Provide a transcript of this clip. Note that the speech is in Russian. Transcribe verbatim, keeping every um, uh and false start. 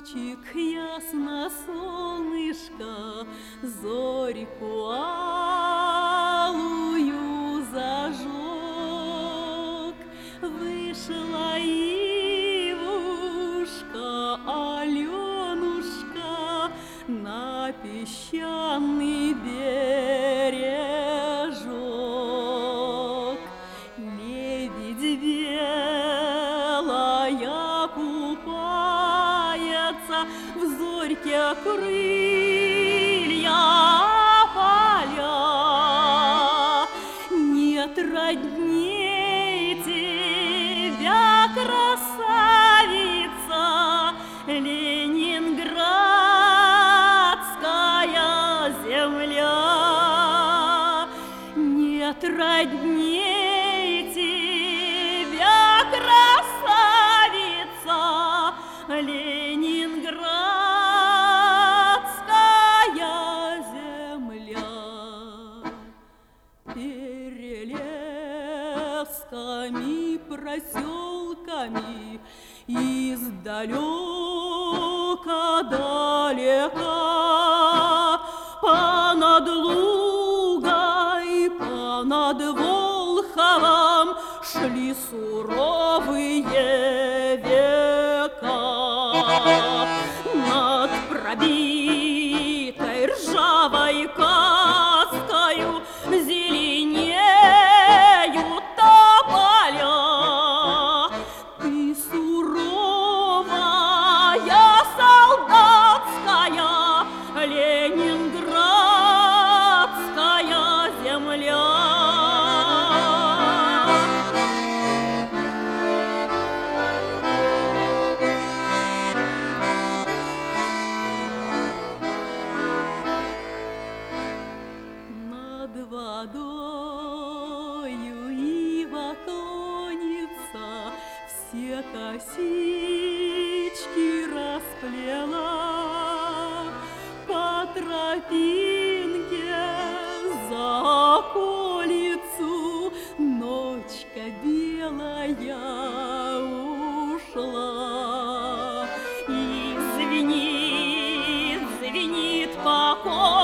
лучик ясно солнышко зорьку алую зажег. Вышла Ивушка, Аленушка, на песчаный бережок. Лебедь белая купается, в зорьке крылья поля. Нет родней тебя, красавица, ленинградская земля. Нет родней тебя, красавица, ленинградская земля. Перелесками, проселками, издалека-далека, понад Лугой, понад Волховом шли суровые века. Над пробитой ржавой каскою зеленеют тополя. Ты суровая солдатская ленинградская земля. Над водою ива клонится, все косички расплела. По тропинке за околицу ночка белая ушла. И звенит, звенит по